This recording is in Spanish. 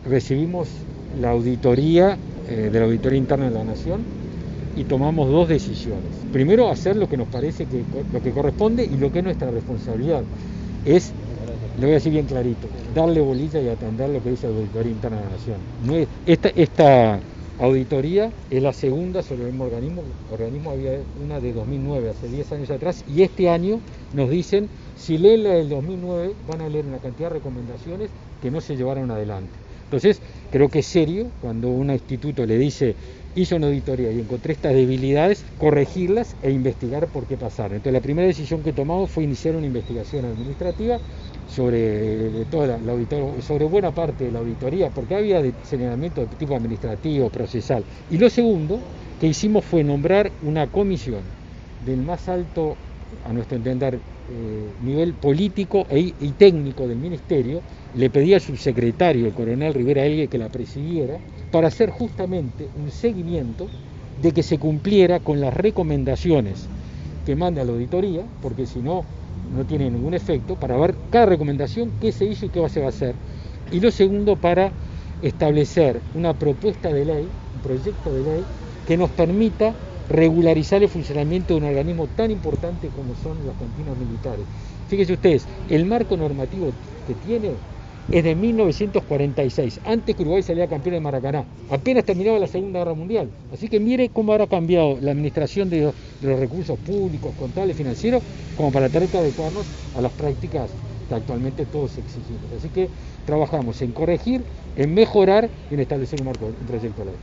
recibimos la auditoría de la Auditoría Interna de la Nación y tomamos dos decisiones. Primero, hacer lo que nos parece que lo que corresponde, y lo que es nuestra responsabilidad es, le voy a decir bien clarito, darle bolilla y atender lo que dice la Auditoría Interna de la Nación. No es, esta auditoría es la segunda sobre el mismo organismo había una de 2009, hace 10 años atrás, y este año nos dicen, si leen la del 2009, van a leer una cantidad de recomendaciones que no se llevaron adelante. Entonces, creo que es serio cuando un instituto le dice, hizo una auditoría y encontré estas debilidades, corregirlas e investigar por qué pasaron. Entonces, la primera decisión que tomamos fue iniciar una investigación administrativa sobre toda la auditoría, sobre buena parte de la auditoría, porque había señalamiento de tipo administrativo, procesal. Y lo segundo que hicimos fue nombrar una comisión del más alto, a nuestro entender, nivel político y técnico del ministerio. Le pedí al subsecretario, el coronel Rivera Elgue, que la presidiera, para hacer justamente un seguimiento de que se cumpliera con las recomendaciones que manda la auditoría, porque si no, no tiene ningún efecto, para ver cada recomendación, qué se hizo y qué se va a hacer. Y lo segundo, para establecer una propuesta de ley, un proyecto de ley, que nos permita regularizar el funcionamiento de un organismo tan importante como son las cantinas militares. Fíjense ustedes, el marco normativo que tiene es de 1946, antes que Uruguay salía campeón de Maracaná, apenas terminaba la Segunda Guerra Mundial. Así que mire cómo habrá cambiado la administración de los recursos públicos, contables, financieros, como para tratar de adecuarnos a las prácticas que actualmente todos exigimos. Así que trabajamos en corregir, en mejorar y en establecer un marco, un proyecto de ley.